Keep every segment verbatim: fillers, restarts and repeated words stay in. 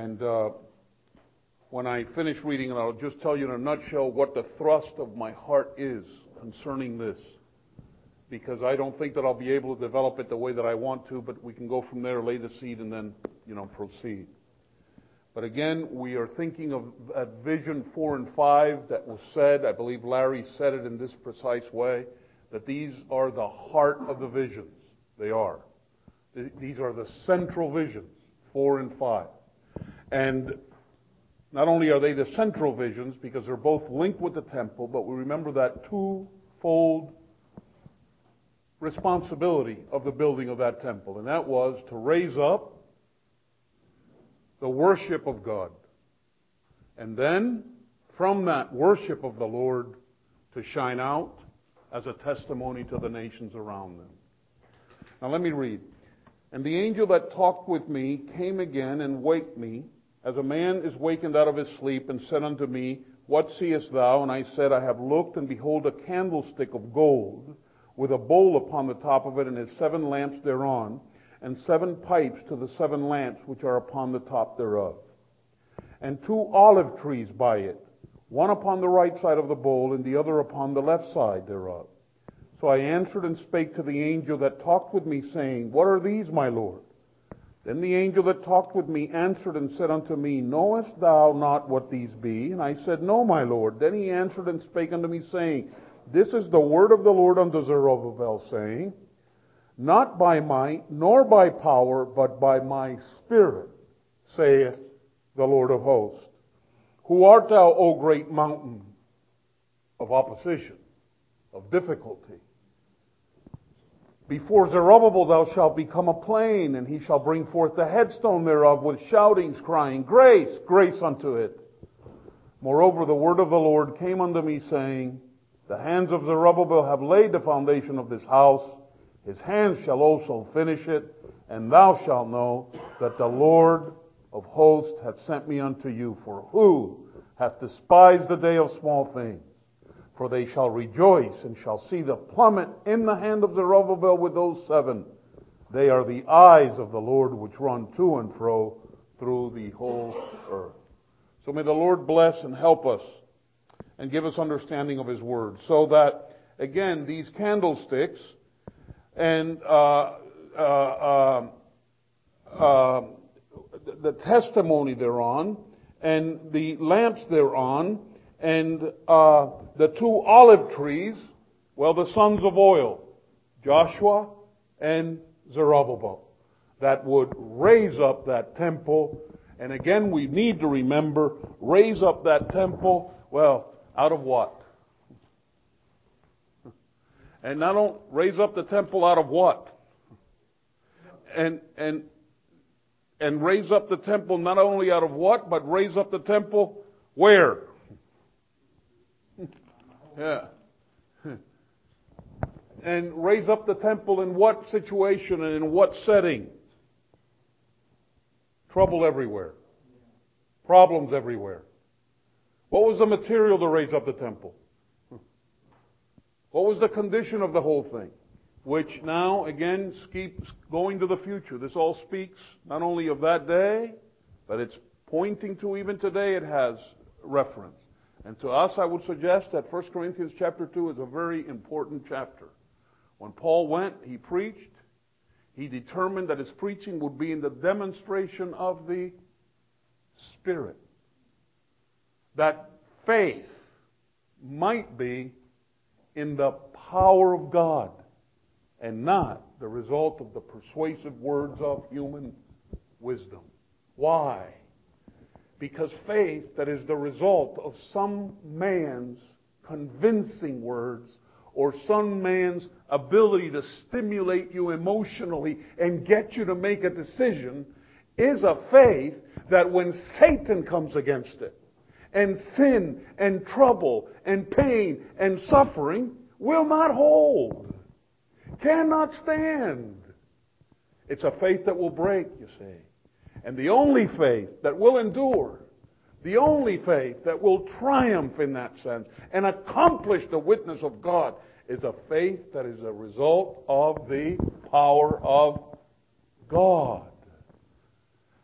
And uh, when I finish reading it, I'll just tell you in a nutshell what the thrust of my heart is concerning this. Because I don't think that I'll be able to develop it the way that I want to, but we can go from there, lay the seed, and then, you know, proceed. But again, we are thinking of at vision four and five that was said, I believe Larry said it in this precise way, that these are the heart of the visions. They are. These are the central visions, four and five. And not only are they the central visions, because they're both linked with the temple, but we remember that twofold responsibility of the building of that temple, and that was to raise up the worship of God. And then, from that worship of the Lord, to shine out as a testimony to the nations around them. Now let me read. And the angel that talked with me came again and waked me, as a man is wakened out of his sleep, and said unto me, What seest thou? And I said, I have looked, and behold, a candlestick of gold, with a bowl upon the top of it, and his seven lamps thereon, and seven pipes to the seven lamps which are upon the top thereof. And two olive trees by it, one upon the right side of the bowl, and the other upon the left side thereof. So I answered and spake to the angel that talked with me, saying, What are these, my Lord? Then the angel that talked with me answered and said unto me, Knowest thou not what these be? And I said, No, my Lord. Then he answered and spake unto me, saying, This is the word of the Lord unto Zerubbabel, saying, Not by might, nor by power, but by my Spirit, saith the Lord of hosts. Who art thou, O great mountain of opposition, of difficulty? Before Zerubbabel thou shalt become a plain, and he shall bring forth the headstone thereof with shoutings, crying, Grace, grace unto it. Moreover, the word of the Lord came unto me, saying, The hands of Zerubbabel have laid the foundation of this house. His hands shall also finish it, and thou shalt know that the Lord of hosts hath sent me unto you. For who hath despised the day of small things? For they shall rejoice, and shall see the plummet in the hand of Zerubbabel with those seven. They are the eyes of the Lord which run to and fro through the whole earth. So may the Lord bless and help us and give us understanding of His Word. So that, again, these candlesticks and uh, uh, uh, uh, the testimony thereon, and the lamps thereon, and uh, the two olive trees, well, the sons of oil, Joshua and Zerubbabel, that would raise up that temple. And again, we need to remember, raise up that temple, well, out of what? And not only raise up the temple out of what? And and and raise up the temple not only out of what, but raise up the temple where? Yeah. And raise up the temple in what situation and in what setting? Trouble everywhere. Problems everywhere. What was the material to raise up the temple? What was the condition of the whole thing? Which now, again, keeps going to the future. This all speaks not only of that day, but it's pointing to even today it has reference. And to us, I would suggest that First Corinthians chapter two is a very important chapter. When Paul went, he preached. He determined that his preaching would be in the demonstration of the Spirit. That faith might be in the power of God and not the result of the persuasive words of human wisdom. Why? Because faith that is the result of some man's convincing words or some man's ability to stimulate you emotionally and get you to make a decision is a faith that when Satan comes against it, and sin and trouble and pain and suffering will not hold, cannot stand. It's a faith that will break, you see. And the only faith that will endure, the only faith that will triumph in that sense and accomplish the witness of God is a faith that is a result of the power of God.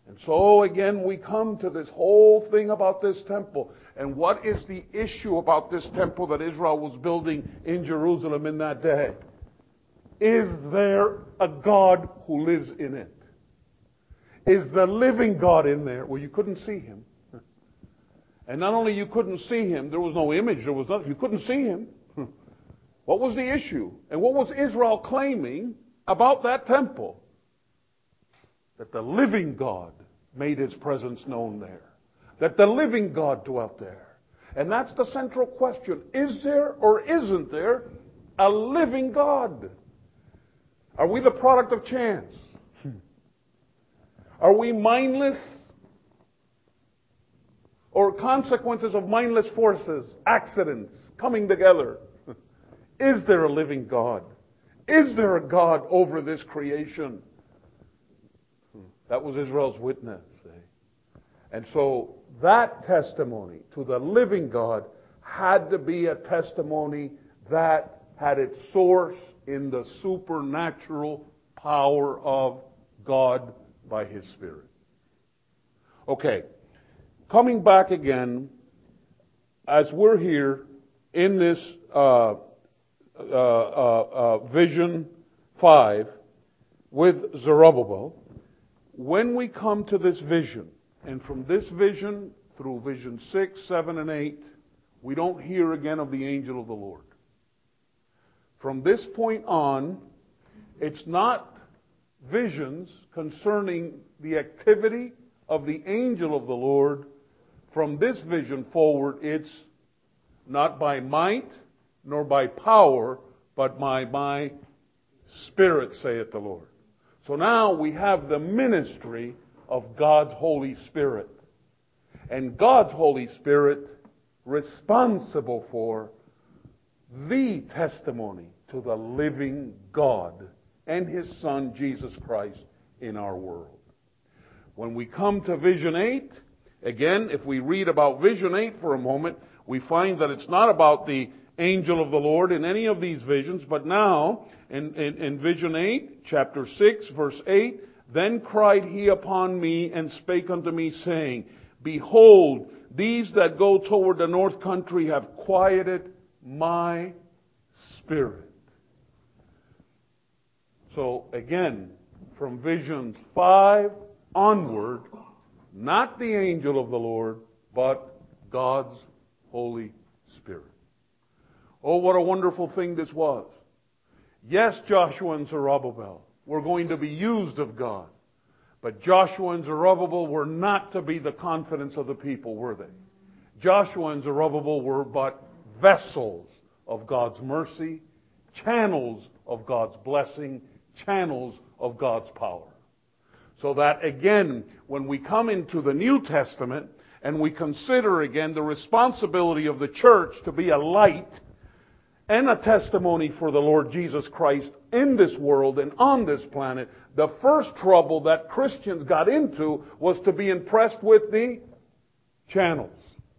And so again, we come to this whole thing about this temple. And what is the issue about this temple that Israel was building in Jerusalem in that day? Is there a God who lives in it? Is the living God in there? Well, you couldn't see him. And not only you couldn't see him, there was no image, there was nothing. You couldn't see him. What was the issue? And what was Israel claiming about that temple? That the living God made his presence known there. That the living God dwelt there. And that's the central question. Is there or isn't there a living God? Are we the product of chance? Are we mindless or consequences of mindless forces, accidents coming together? Is there a living God? Is there a God over this creation? That was Israel's witness. Eh? And so that testimony to the living God had to be a testimony that had its source in the supernatural power of God by His Spirit. Okay, coming back again, as we're here in this uh, uh, uh, uh, vision five with Zerubbabel, when we come to this vision, and from this vision through vision six, seven, and eight, we don't hear again of the angel of the Lord. From this point on, it's not visions concerning the activity of the angel of the Lord. From this vision forward, it's not by might nor by power, but by my Spirit, saith the Lord. So now we have the ministry of God's Holy Spirit. And God's Holy Spirit responsible for the testimony to the living God and His Son, Jesus Christ, in our world. When we come to Vision eight, again, if we read about Vision eight for a moment, we find that it's not about the angel of the Lord in any of these visions, but now, in, in, in Vision eight, chapter six, verse eight, then cried he upon me and spake unto me, saying, Behold, these that go toward the north country have quieted my spirit. So again, from visions five onward, not the angel of the Lord, but God's Holy Spirit. Oh, what a wonderful thing this was. Yes, Joshua and Zerubbabel were going to be used of God. But Joshua and Zerubbabel were not to be the confidence of the people, were they? Joshua and Zerubbabel were but vessels of God's mercy, channels of God's blessing, channels of God's power. So that again, when we come into the New Testament and we consider again the responsibility of the church to be a light and a testimony for the Lord Jesus Christ in this world and on this planet, the first trouble that Christians got into was to be impressed with the channels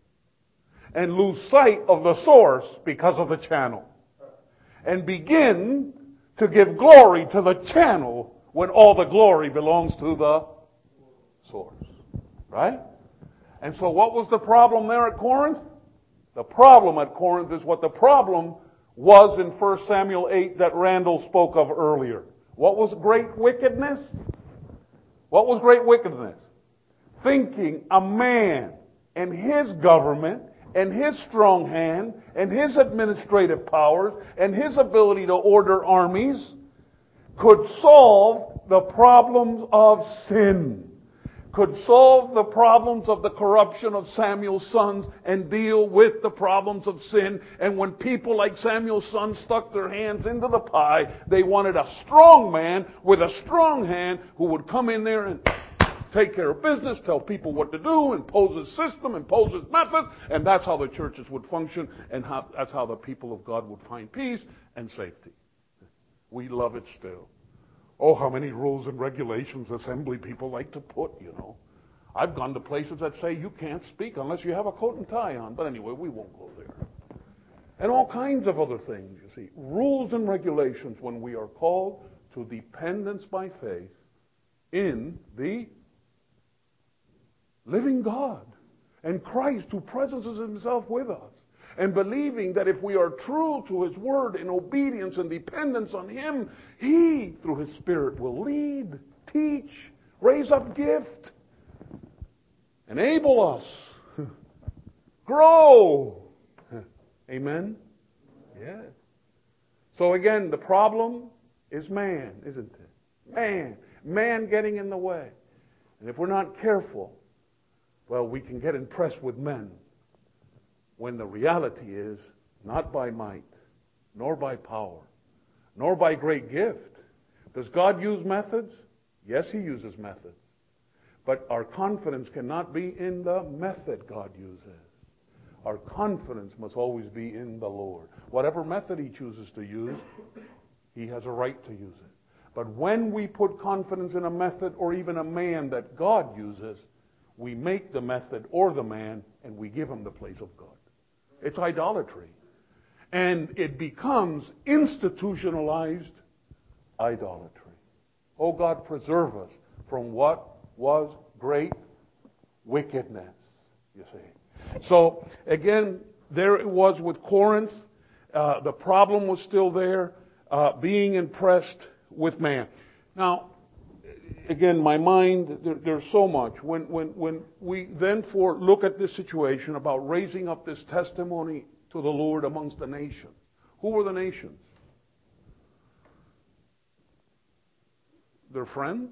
and lose sight of the source because of the channel, and begin to give glory to the channel when all the glory belongs to the source. Right? And so what was the problem there at Corinth? The problem at Corinth is what the problem was in First Samuel eight that Randall spoke of earlier. What was great wickedness? What was great wickedness? Thinking a man and his government and his strong hand and his administrative powers and his ability to order armies could solve the problems of sin, could solve the problems of the corruption of Samuel's sons and deal with the problems of sin. And when people like Samuel's sons stuck their hands into the pie, they wanted a strong man with a strong hand who would come in there and take care of business, tell people what to do, impose his system, impose his method, and that's how the churches would function, and how, that's how the people of God would find peace and safety. We love it still. Oh, how many rules and regulations assembly people like to put, you know. I've gone to places that say you can't speak unless you have a coat and tie on. But anyway, we won't go there. And all kinds of other things, you see. Rules and regulations when we are called to dependence by faith in the living God and Christ who presences himself with us, and believing that if we are true to his word in obedience and dependence on him, he, through his Spirit, will lead, teach, raise up gift, enable us, grow. Amen? Yes. So again, the problem is man, isn't it? Man. Man getting in the way. And if we're not careful, well, we can get impressed with men, when the reality is not by might, nor by power, nor by great gift. Does God use methods? Yes, he uses methods. But our confidence cannot be in the method God uses. Our confidence must always be in the Lord. Whatever method he chooses to use, he has a right to use it. But when we put confidence in a method or even a man that God uses, we make the method or the man and we give him the place of God. It's idolatry. And it becomes institutionalized idolatry. Oh God, preserve us from what was great wickedness, you see. So, again, there it was with Corinth. Uh, the problem was still there, uh, being impressed with man. Now, again, my mind, there, there's so much. When, when, when we then for look at this situation about raising up this testimony to the Lord amongst the nations. Who were the nations? Their friends?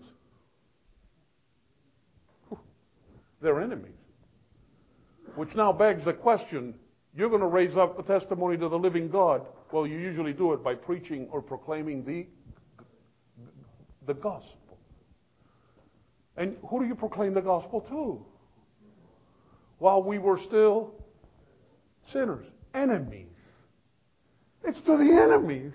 Their enemies. Which now begs the question, you're going to raise up a testimony to the living God. Well, you usually do it by preaching or proclaiming the, the gospel. And who do you proclaim the gospel to? While we were still sinners, enemies. It's to the enemies.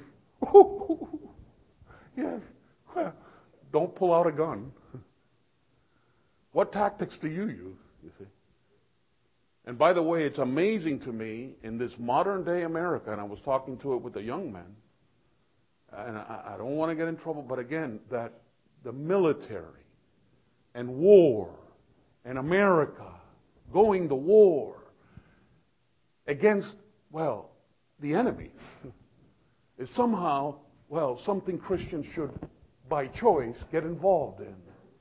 Yes. Well, don't pull out a gun. What tactics do you use, you see? And by the way, it's amazing to me in this modern day America, and I was talking to it with a young man, and I, I don't want to get in trouble, but again, that the military and war and America going to war against, well, the enemy is somehow, well, something Christians should, by choice, get involved in.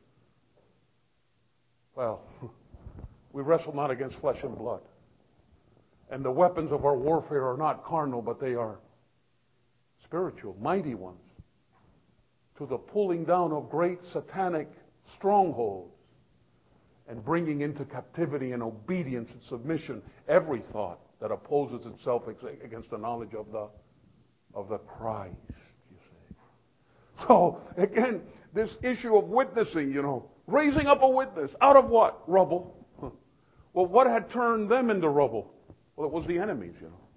Well, we wrestle not against flesh and blood. And the weapons of our warfare are not carnal, but they are spiritual, mighty ones, to the pulling down of great satanic strongholds and bringing into captivity and obedience and submission every thought that opposes itself against the knowledge of the of the Christ, you see. So, again, this issue of witnessing, you know, raising up a witness out of what? Rubble. Well, what had turned them into rubble? Well, it was the enemies, you know.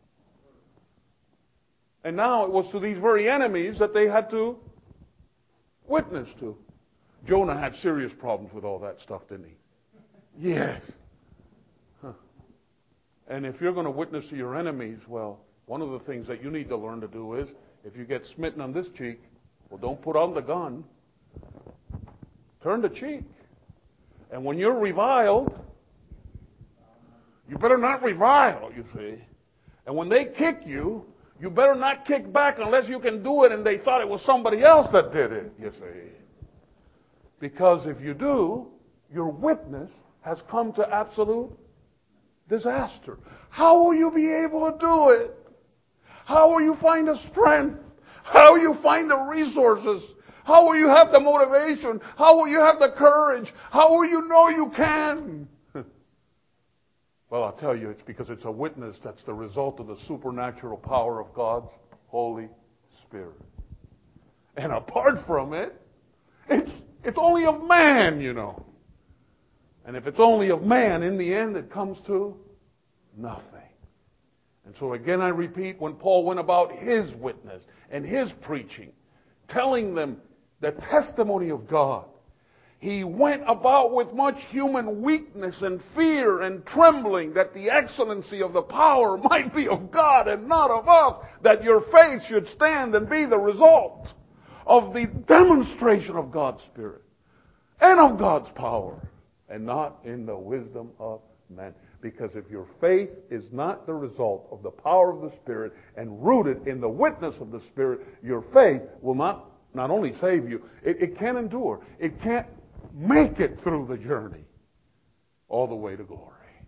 And now it was to these very enemies that they had to witness to. Jonah had serious problems with all that stuff, didn't he? Yes. Huh. And if you're going to witness to your enemies, well, one of the things that you need to learn to do is, if you get smitten on this cheek, well, don't put on the gun. Turn the cheek. And when you're reviled, you better not revile, you see. And when they kick you, you better not kick back unless you can do it and they thought it was somebody else that did it, you see. Because if you do, your witness has come to absolute disaster. How will you be able to do it? How will you find the strength? How will you find the resources? How will you have the motivation? How will you have the courage? How will you know you can? Well, I'll tell you, it's because it's a witness that's the result of the supernatural power of God's Holy Spirit. And apart from it, it's it's only of man, you know. And if it's only of man, in the end, it comes to nothing. And so again, I repeat, when Paul went about his witness and his preaching, telling them the testimony of God, he went about with much human weakness and fear and trembling, that the excellency of the power might be of God and not of us, that your faith should stand and be the result of the demonstration of God's Spirit and of God's power. and not in the wisdom of men. Because if your faith is not the result of the power of the Spirit and rooted in the witness of the Spirit, your faith will not, not only save you, it, it can't endure. It can't make it through the journey all the way to glory.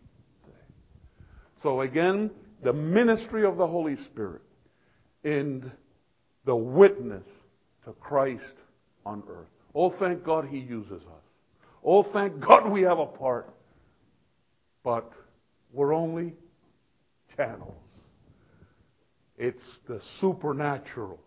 So again, the ministry of the Holy Spirit in the witness to Christ on earth. Oh, thank God He uses us. Oh, thank God we have a part. But we're only channels. It's the supernatural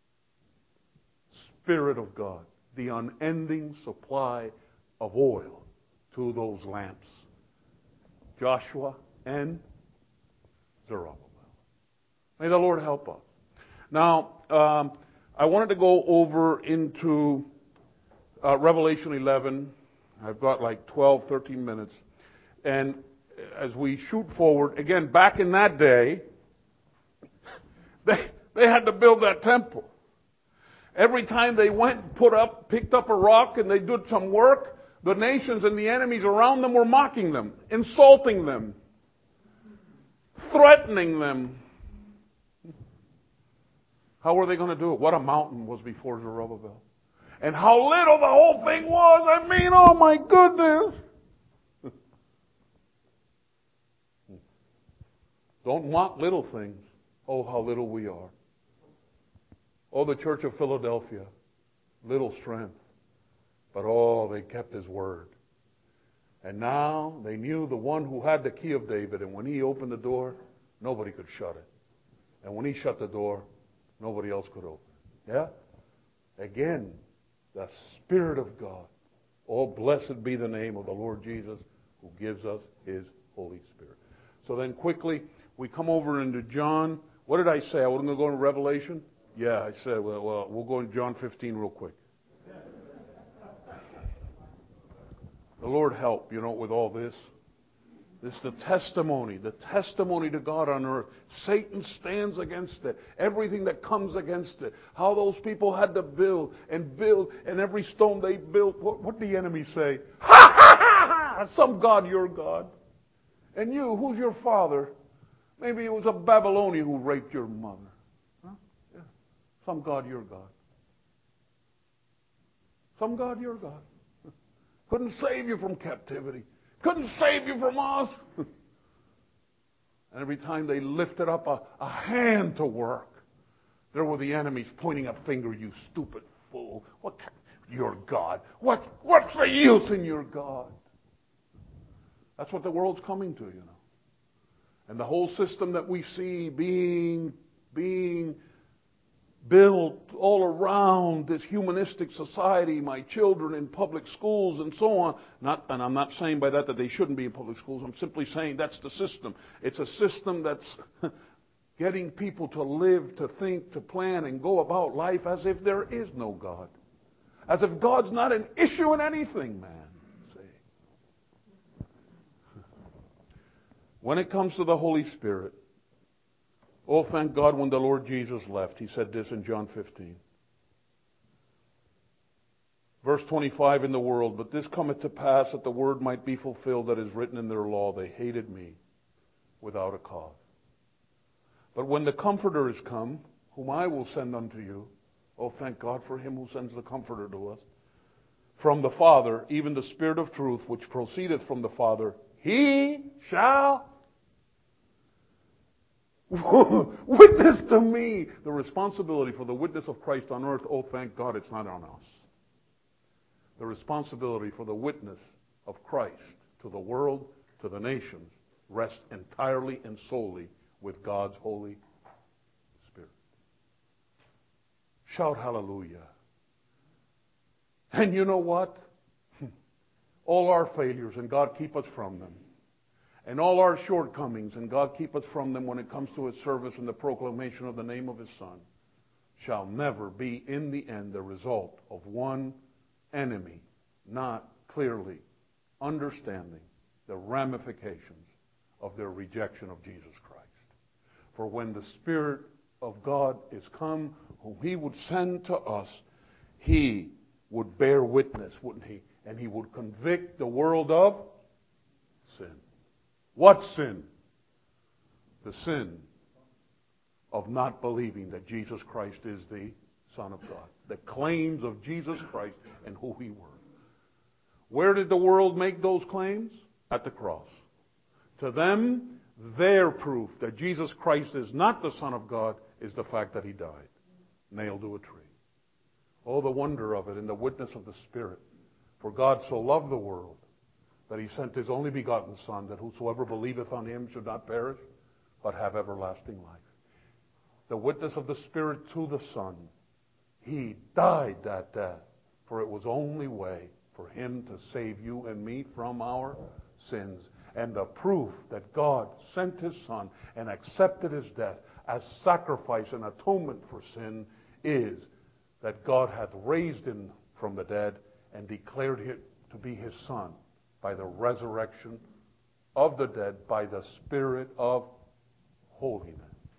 Spirit of God, the unending supply of oil to those lamps. Joshua and Zerubbabel. May the Lord help us. Now, um, I wanted to go over into uh, Revelation eleven. I've got like twelve, thirteen minutes. And as we shoot forward, again, back in that day, they, they had to build that temple. Every time they went, put up, picked up a rock, and they did some work, the nations and the enemies around them were mocking them, insulting them, threatening them. How were they going to do it? What a mountain was before Zerubbabel. And how little the whole thing was. I mean, oh my goodness. Don't mock little things. Oh, how little we are. Oh, the Church of Philadelphia. Little strength. But oh, they kept His word. And now they knew the one who had the key of David. And when He opened the door, nobody could shut it. And when He shut the door, nobody else could open it. Yeah? Again, the Spirit of God. Oh, blessed be the name of the Lord Jesus who gives us His Holy Spirit. So then quickly, we come over into John. What did I say? I wasn't going to go into Revelation? Yeah, I said, well, well, we'll go into John fifteen real quick. The Lord help, you know, with all this. This is the testimony, the testimony to God on earth. Satan stands against it. Everything that comes against it. How those people had to build and build, and every stone they built, what, what did the enemy say? Ha ha ha ha! Some God, your God. And you, who's your father? Maybe it was a Babylonian who raped your mother. Huh? Yeah. Some God, your God. Some God, your God. Couldn't save you from captivity. Couldn't save you from us. And every time they lifted up a, a hand to work, there were the enemies pointing a finger, you stupid fool. What? Your God. What, what's the use in your God? That's what the world's coming to, you know. And the whole system that we see being, being built all around this humanistic society, my children in public schools and so on. Not, and I'm not saying by that that they shouldn't be in public schools. I'm simply saying that's the system. It's a system that's getting people to live, to think, to plan, and go about life as if there is no God. As if God's not an issue in anything, man. See? When it comes to the Holy Spirit, oh, thank God when the Lord Jesus left, He said this in John fifteen. Verse twenty-five in the world, but this cometh to pass that the word might be fulfilled that is written in their law, they hated me without a cause. But when the Comforter is come, whom I will send unto you, oh, thank God for Him who sends the Comforter to us, from the Father, even the Spirit of truth, which proceedeth from the Father, He shall witness to me. The responsibility for the witness of Christ on earth, oh, thank God it's not on us. The responsibility for the witness of Christ to the world, to the nations, rests entirely and solely with God's Holy Spirit. Shout hallelujah. And you know what? All our failures, and God keep us from them. And all our shortcomings, and God keep us from them when it comes to His service and the proclamation of the name of His Son, shall never be in the end the result of one enemy not clearly understanding the ramifications of their rejection of Jesus Christ. For when the Spirit of God is come, whom He would send to us, He would bear witness, wouldn't He? and He would convict the world of sin. What sin? The sin of not believing that Jesus Christ is the Son of God. The claims of Jesus Christ and who He were. Where did the world make those claims? At the cross. To them, their proof that Jesus Christ is not the Son of God is the fact that He died, nailed to a tree. Oh, the wonder of it and the witness of the Spirit. For God so loved the world that He sent His only begotten Son, that whosoever believeth on Him should not perish, but have everlasting life. The witness of the Spirit to the Son. He died that death, for it was only way for Him to save you and me from our sins. And the proof that God sent His Son and accepted His death as sacrifice and atonement for sin is that God hath raised Him from the dead and declared Him to be His Son by the resurrection of the dead, by the Spirit of holiness.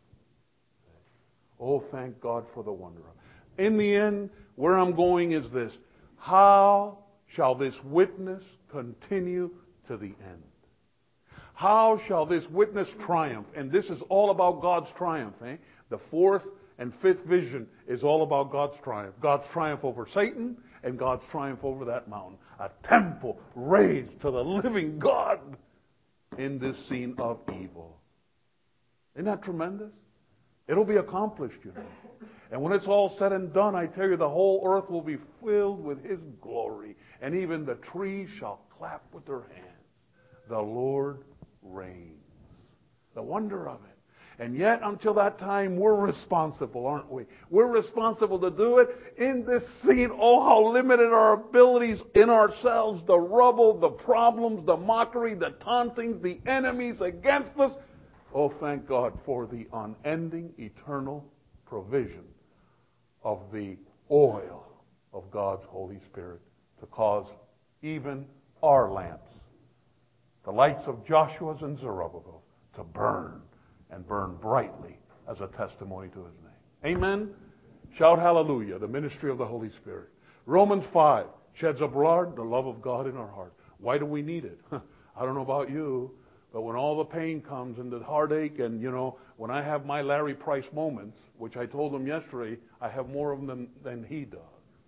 Oh, thank God for the wonder of it. In the end, where I'm going is this. How shall this witness continue to the end? How shall this witness triumph? And this is all about God's triumph. Eh? The fourth and fifth vision is all about God's triumph. God's triumph over Satan and God's triumph over that mountain. A temple raised to the living God in this scene of evil. Isn't that tremendous? It'll be accomplished, you know. And when it's all said and done, I tell you, the whole earth will be filled with His glory. And even the trees shall clap with their hands. The Lord reigns. The wonder of it. And yet, until that time, we're responsible, aren't we? We're responsible to do it in this scene. Oh, how limited our abilities in ourselves. The rubble, the problems, the mockery, the tauntings, the enemies against us. Oh, thank God for the unending, eternal provision of the oil of God's Holy Spirit to cause even our lamps, the lights of Joshua's and Zerubbabel, to burn and burn brightly as a testimony to His name. Amen? Shout hallelujah, the ministry of the Holy Spirit. Romans five sheds abroad the love of God in our heart. Why do we need it? I don't know about you, but when all the pain comes and the heartache and, you know, when I have my Larry Price moments, which I told him yesterday, I have more of them than, than he does.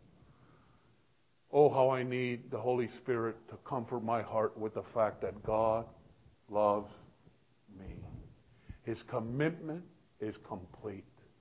Oh, how I need the Holy Spirit to comfort my heart with the fact that God loves me. His commitment is complete.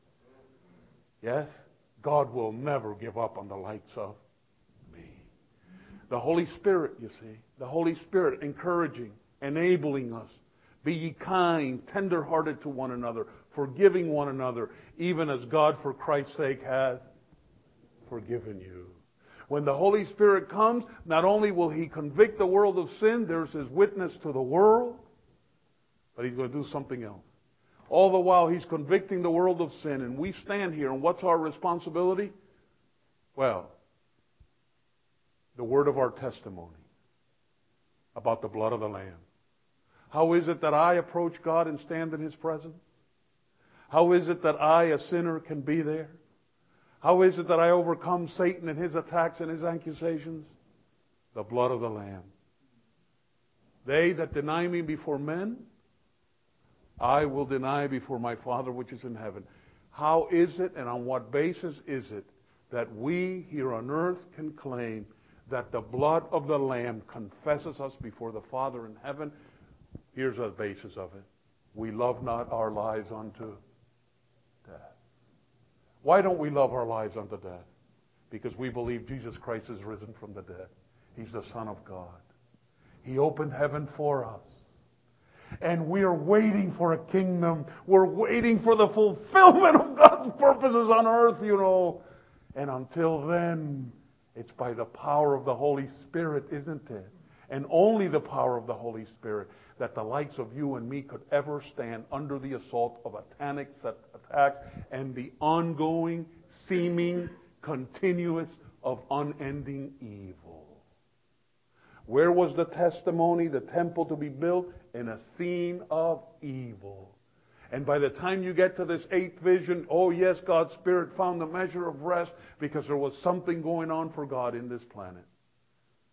Yes, God will never give up on the likes of me. The Holy Spirit, you see, the Holy Spirit encouraging, enabling us. Be ye kind, tender-hearted to one another, forgiving one another, even as God for Christ's sake hath forgiven you. When the Holy Spirit comes, not only will He convict the world of sin, there's His witness to the world, but He's going to do something else. All the while He's convicting the world of sin, and we stand here, and what's our responsibility? Well, the word of our testimony about the blood of the Lamb. How is it that I approach God and stand in His presence? How is it that I, a sinner, can be there? How is it that I overcome Satan and his attacks and his accusations? The blood of the Lamb. They that deny me before men, I will deny before my Father which is in heaven. How is it and on what basis is it that we here on earth can claim that the blood of the Lamb confesses us before the Father in heaven? Here's the basis of it. We love not our lives unto death. Why don't we love our lives unto death? Because we believe Jesus Christ is risen from the dead. He's the Son of God. He opened heaven for us. And we are waiting for a kingdom. We're waiting for the fulfillment of God's purposes on earth, you know. And until then, it's by the power of the Holy Spirit, isn't it? And only the power of the Holy Spirit that the likes of you and me could ever stand under the assault of satanic attacks and the ongoing, seeming, continuous of unending evil. Where was the testimony, the temple to be built? In a scene of evil. And by the time you get to this eighth vision, oh yes, God's Spirit found the measure of rest because there was something going on for God in this planet.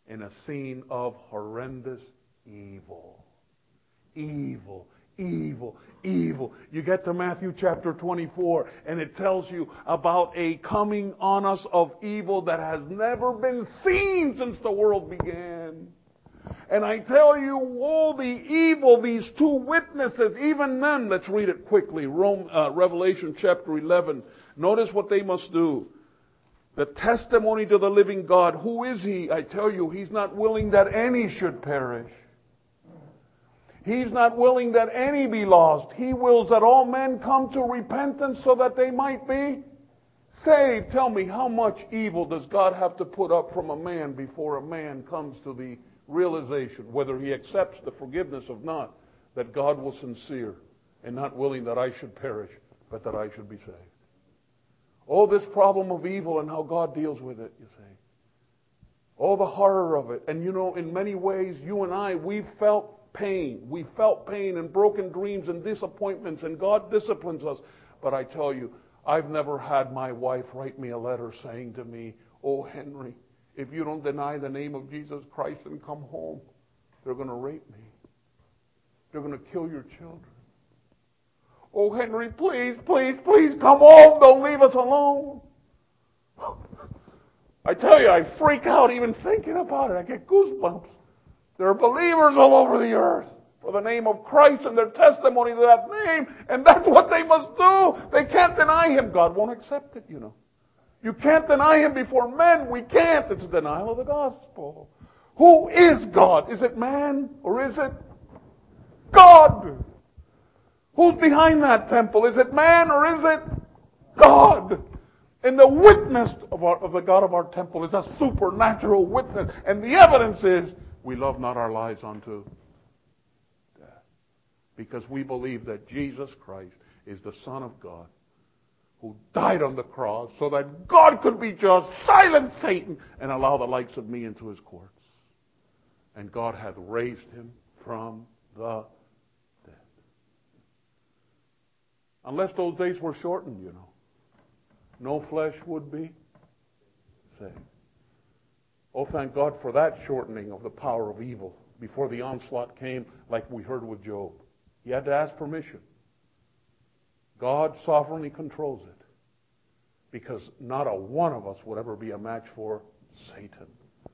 in a scene of horrendous evil. Evil, evil, evil. You get to Matthew chapter twenty-four, and it tells you about a coming on us of evil that has never been seen since the world began. And I tell you, all the evil, these two witnesses, even then, let's read it quickly. Rome, uh, Revelation chapter eleven. Notice what they must do. The testimony to the living God. Who is He? I tell you, He's not willing that any should perish. He's not willing that any be lost. He wills that all men come to repentance so that they might be saved. Tell me, how much evil does God have to put up from a man before a man comes to the realization, whether he accepts the forgiveness or not, that God was sincere and not willing that I should perish, but that I should be saved? Oh, this problem of evil and how God deals with it, you see. Oh, the horror of it. And you know, in many ways, you and I, we've felt pain. We felt pain and broken dreams and disappointments, and God disciplines us. But I tell you, I've never had my wife write me a letter saying to me, "Oh, Henry, if you don't deny the name of Jesus Christ and come home, they're going to rape me. They're going to kill your children. Oh, Henry, please, please, please come home. Don't leave us alone." I tell you, I freak out even thinking about it. I get goosebumps. There are believers all over the earth for the name of Christ and their testimony to that name, and that's what they must do. They can't deny Him. God won't accept it, you know. You can't deny Him before men. We can't. It's a denial of the gospel. Who is God? Is it man or is it God? Who's behind that temple? Is it man or is it God? And the witness of, our, of the God of our temple is a supernatural witness. And the evidence is we love not our lives unto death. Because we believe that Jesus Christ is the Son of God, who died on the cross so that God could be just, silence Satan, and allow the likes of me into His courts. And God hath raised Him from the dead. Unless those days were shortened, you know, no flesh would be saved. Oh, thank God for that shortening of the power of evil before the onslaught came, like we heard with Job. He had to ask permission. God sovereignly controls it, because not a one of us would ever be a match for Satan.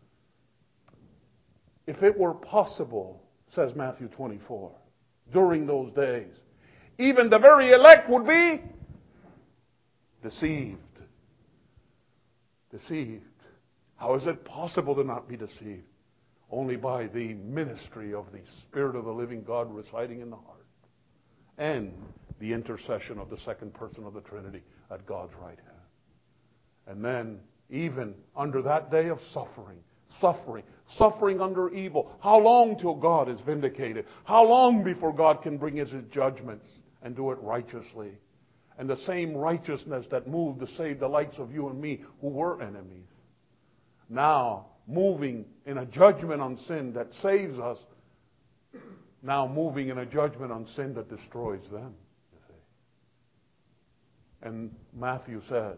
If it were possible, says Matthew twenty-four, during those days, even the very elect would be deceived. Deceived. How is it possible to not be deceived? Only by the ministry of the Spirit of the living God residing in the heart, and the intercession of the second person of the Trinity at God's right hand. And then, even under that day of suffering, suffering, suffering under evil, how long till God is vindicated? How long before God can bring His judgments and do it righteously? And the same righteousness that moved to save the likes of you and me who were enemies, now moving in a judgment on sin that saves us, now moving in a judgment on sin that destroys them. You see. And Matthew says,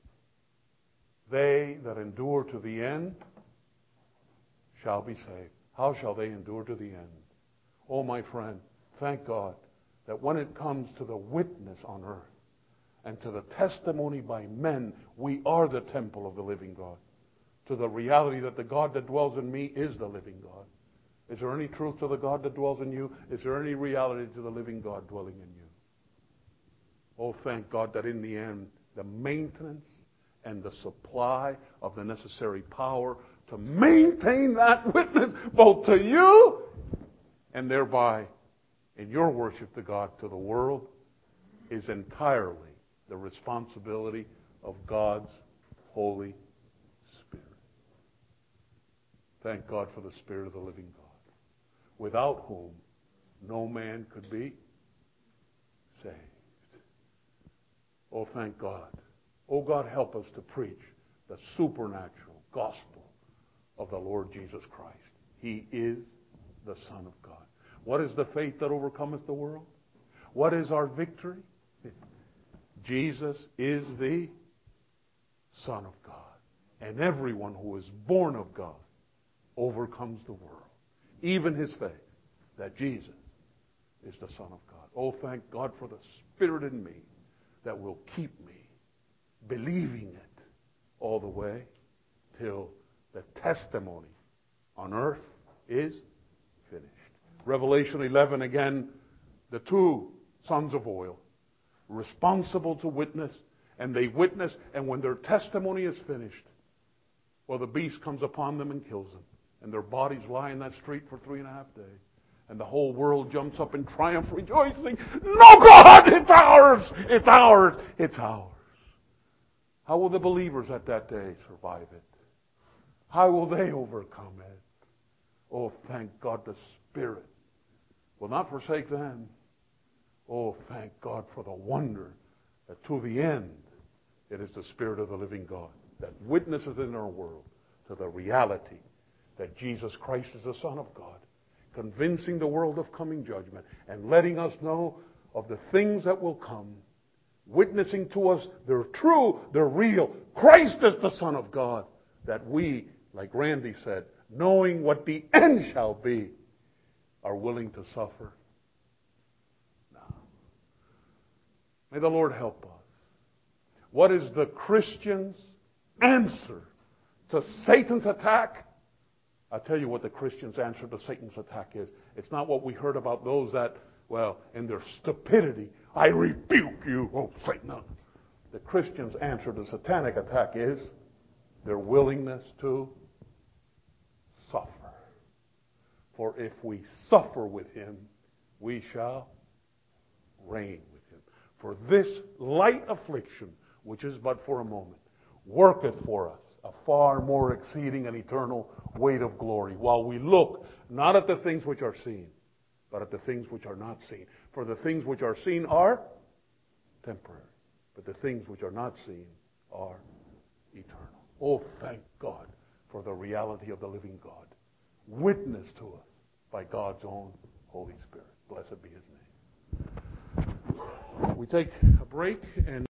they that endure to the end shall be saved. How shall they endure to the end? Oh, my friend, thank God that when it comes to the witness on earth and to the testimony by men, we are the temple of the living God. To the reality that the God that dwells in me is the living God. Is there any truth to the God that dwells in you? Is there any reality to the living God dwelling in you? Oh, thank God that in the end, the maintenance and the supply of the necessary power to maintain that witness both to you and thereby in your worship to God to the world is entirely the responsibility of God's Holy Spirit. Thank God for the Spirit of the living God, without whom no man could be saved. Oh, thank God. Oh, God, help us to preach the supernatural gospel of the Lord Jesus Christ. He is the Son of God. What is the faith that overcometh the world? What is our victory? Jesus is the Son of God. And everyone who is born of God overcomes the world. Even his faith that Jesus is the Son of God. Oh, thank God for the Spirit in me that will keep me believing it all the way till the testimony on earth is finished. Revelation eleven again, the two sons of oil, responsible to witness, and they witness, and when their testimony is finished, well, the beast comes upon them and kills them, and their bodies lie in that street for three and a half days. And the whole world jumps up in triumph, rejoicing. No, God, it's ours! It's ours! It's ours. How will the believers at that day survive it? How will they overcome it? Oh, thank God the Spirit will not forsake them. Oh, thank God for the wonder that to the end it is the Spirit of the living God that witnesses in our world to the reality that Jesus Christ is the Son of God, convincing the world of coming judgment and letting us know of the things that will come, witnessing to us they're true, they're real. Christ is the Son of God, that we, like Randy said, knowing what the end shall be, are willing to suffer. Now, may the Lord help us. What is the Christian's answer to Satan's attack? I'll tell you what the Christian's answer to Satan's attack is. It's not what we heard about those that, well, in their stupidity, I rebuke you, oh Satan. No. The Christian's answer to satanic attack is their willingness to suffer. For if we suffer with him, we shall reign with him. For this light affliction, which is but for a moment, worketh for us a far more exceeding and eternal weight of glory, while we look not at the things which are seen, but at the things which are not seen. For the things which are seen are temporary, but the things which are not seen are eternal. Oh, thank God for the reality of the living God, witnessed to us by God's own Holy Spirit. Blessed be his name. We take a break and